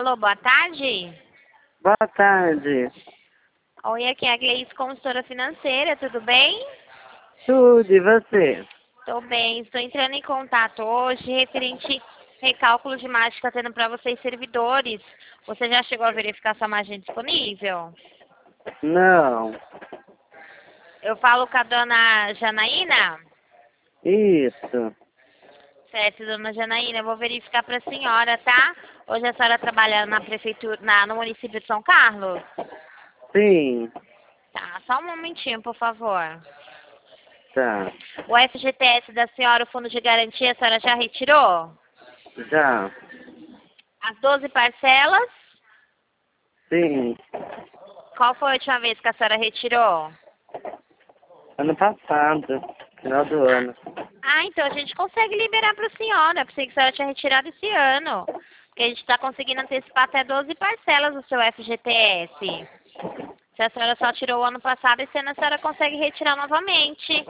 Alô, boa tarde. Boa tarde. Oi, aqui é a Gleice, consultora financeira, tudo bem? Tudo, e você? Tô bem, estou entrando em contato hoje referente recálculo de margem que está tendo para vocês servidores. Você já chegou a verificar sua margem disponível? Não. Eu falo com a dona Janaína? Isso. Certo, dona Janaína, eu vou verificar para a senhora, tá? Hoje a senhora trabalha na prefeitura, no município de São Carlos? Sim. Tá, só um momentinho, por favor. Tá. O FGTS da senhora, o fundo de garantia, a senhora já retirou? Já. As 12 parcelas? Sim. Qual foi a última vez que a senhora retirou? Ano passado. Final do ano. Então a gente consegue liberar para a senhora. Eu pensei que a senhora tinha retirado esse ano. Porque a gente está conseguindo antecipar até 12 parcelas do seu FGTS. Se a senhora só tirou o ano passado, esse ano a senhora consegue retirar novamente.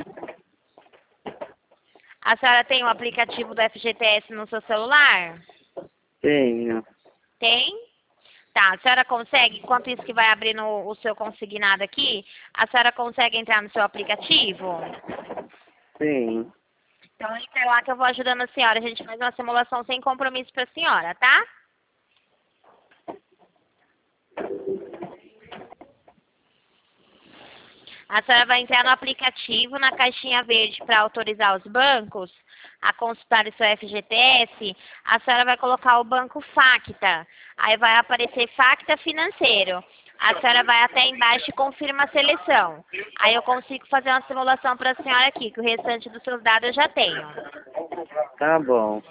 A senhora tem o aplicativo do FGTS no seu celular? Tenho. Tem? Tá, a senhora consegue, enquanto isso que vai abrir o seu consignado aqui, a senhora consegue entrar no seu aplicativo? Sim. Então entra lá que eu vou ajudando a senhora. A gente faz uma simulação sem compromisso para a senhora, tá? A senhora vai entrar no aplicativo, na caixinha verde para autorizar os bancos a consultar o seu FGTS. A senhora vai colocar o banco Facta. Aí vai aparecer Facta Financeiro. A senhora vai até embaixo e confirma a seleção. Aí eu consigo fazer uma simulação para a senhora aqui, que o restante dos seus dados eu já tenho. Tá bom.